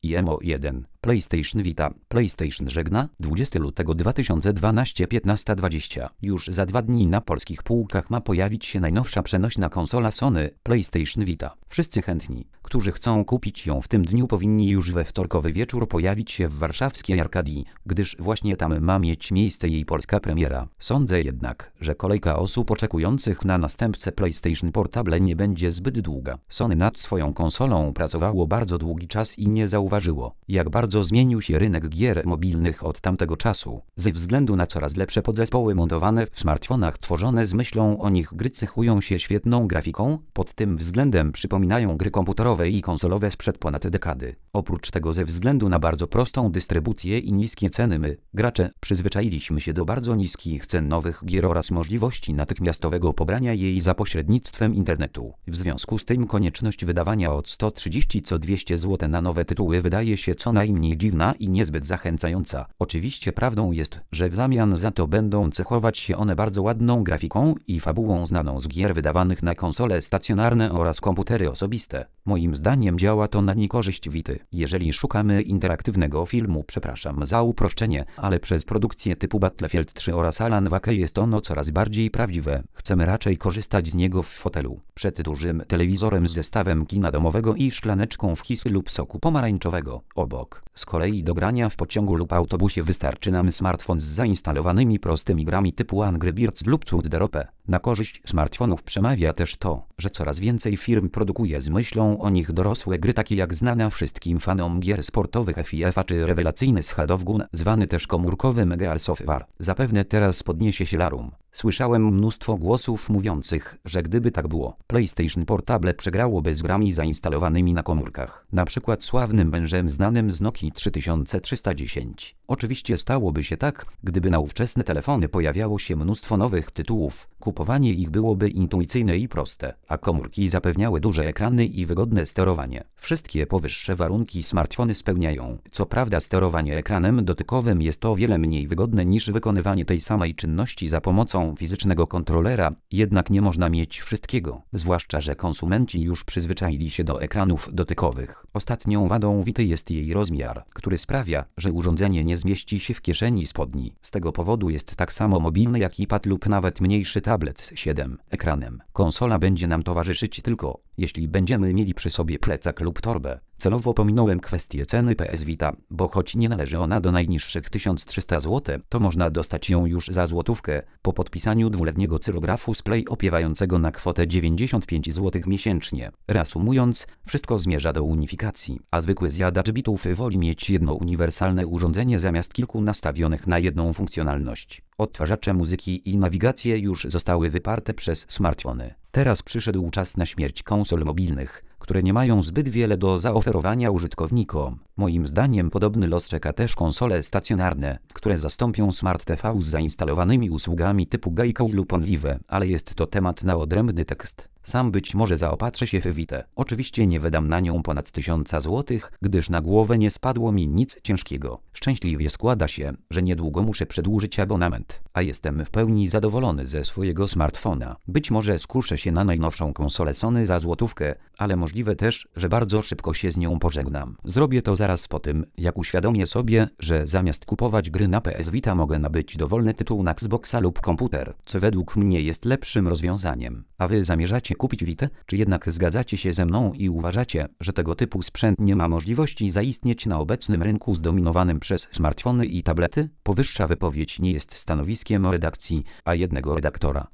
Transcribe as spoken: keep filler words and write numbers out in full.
Emo jeden. PlayStation Vita. PlayStation żegna. dwudziestego lutego dwa tysiące dwunastego piętnaście dwadzieścia. Już za dwa dni na polskich półkach ma pojawić się najnowsza przenośna konsola Sony, PlayStation Vita. Wszyscy chętni, którzy chcą kupić ją w tym dniu, powinni już we wtorkowy wieczór pojawić się w warszawskiej Arkadii, gdyż właśnie tam ma mieć miejsce jej polska premiera. Sądzę jednak, że kolejka osób oczekujących na następcę PlayStation Portable nie będzie zbyt długa. Sony nad swoją konsolą pracowało bardzo długi czas i nie zauważyło, jak bardzo zmienił się rynek gier mobilnych od tamtego czasu. Ze względu na coraz lepsze podzespoły montowane w smartfonach tworzone z myślą o nich, gry cechują się świetną grafiką, pod tym względem przypominają gry komputerowe i konsolowe sprzed ponad dekady. Oprócz tego ze względu na bardzo prostą dystrybucję i niskie ceny my, gracze, przyzwyczailiśmy się do bardzo niskich cen nowych gier oraz możliwości natychmiastowego pobrania jej za pośrednictwem internetu. W związku z tym konieczność wydawania od sto trzydzieści co dwieście złotych na nowe tytuły wydaje się co najmniej dziwna i niezbyt zachęcająca. Oczywiście prawdą jest, że w zamian za to będą cechować się one bardzo ładną grafiką i fabułą znaną z gier wydawanych na konsole stacjonarne oraz komputery osobiste. Moim zdaniem działa to na niekorzyść Vity. Jeżeli szukamy interaktywnego filmu, przepraszam za uproszczenie, ale przez produkcje typu Battlefield trzy oraz Alan Wake jest ono coraz bardziej prawdziwe. Chcemy raczej korzystać z niego w fotelu, przed dużym telewizorem z zestawem kina domowego i szklaneczką whisky lub soku pomarańczowego obok. Z kolei do grania w pociągu lub autobusie wystarczy nam smartfon z zainstalowanymi prostymi grami typu Angry Birds lub Cud de Rope. Na korzyść smartfonów przemawia też to, że coraz więcej firm produkuje z myślą o nich dorosłe gry takie jak znana wszystkim fanom gier sportowych FIFA czy rewelacyjny Shadow of Gun, zwany też komórkowym Gears of War. Zapewne teraz podniesie się larum. Słyszałem mnóstwo głosów mówiących, że gdyby tak było, PlayStation Portable przegrałoby z grami zainstalowanymi na komórkach. Na przykład sławnym wężem znanym z Nokii trzy tysiące trzysta dziesięć. Oczywiście stałoby się tak, gdyby na ówczesne telefony pojawiało się mnóstwo nowych tytułów. Kupowanie ich byłoby intuicyjne i proste, a komórki zapewniały duże ekrany i wygodne sterowanie. Wszystkie powyższe warunki smartfony spełniają. Co prawda sterowanie ekranem dotykowym jest o wiele mniej wygodne niż wykonywanie tej samej czynności za pomocą fizycznego kontrolera, jednak nie można mieć wszystkiego, zwłaszcza że konsumenci już przyzwyczaili się do ekranów dotykowych. Ostatnią wadą Vity jest jej rozmiar, który sprawia, że urządzenie nie zmieści się w kieszeni spodni. Z tego powodu jest tak samo mobilny jak iPad lub nawet mniejszy tablet z siedem ekranem. Konsola będzie nam towarzyszyć tylko, jeśli będziemy mieli przy sobie plecak lub torbę. Celowo pominąłem kwestię ceny P S Vita, bo choć nie należy ona do najniższych tysiąc trzysta złotych, to można dostać ją już za złotówkę, po podpisaniu dwuletniego cyrografu z Play opiewającego na kwotę dziewięćdziesiąt pięć złotych miesięcznie. Reasumując, wszystko zmierza do unifikacji, a zwykły zjadacz bitów woli mieć jedno uniwersalne urządzenie zamiast kilku nastawionych na jedną funkcjonalność. Odtwarzacze muzyki i nawigacje już zostały wyparte przez smartfony. Teraz przyszedł czas na śmierć konsol mobilnych, które nie mają zbyt wiele do zaoferowania użytkownikom. Moim zdaniem podobny los czeka też konsole stacjonarne, które zastąpią Smart T V z zainstalowanymi usługami typu Gaikai lub OnLive, ale jest to temat na odrębny tekst. Sam być może zaopatrzę się w Vitę. Oczywiście nie wydam na nią ponad tysiąca złotych, gdyż na głowę nie spadło mi nic ciężkiego. Szczęśliwie składa się, że niedługo muszę przedłużyć abonament, a jestem w pełni zadowolony ze swojego smartfona. Być może skuszę się na najnowszą konsolę Sony za złotówkę, ale możliwe też, że bardzo szybko się z nią pożegnam. Zrobię to zaraz po tym, jak uświadomię sobie, że zamiast kupować gry na P S Vita mogę nabyć dowolny tytuł na Xboxa lub komputer, co według mnie jest lepszym rozwiązaniem. A wy zamierzacie kupić Vitę, czy jednak zgadzacie się ze mną i uważacie, że tego typu sprzęt nie ma możliwości zaistnieć na obecnym rynku zdominowanym przez smartfony i tablety? Powyższa wypowiedź nie jest stanowiskiem redakcji, a jednego redaktora.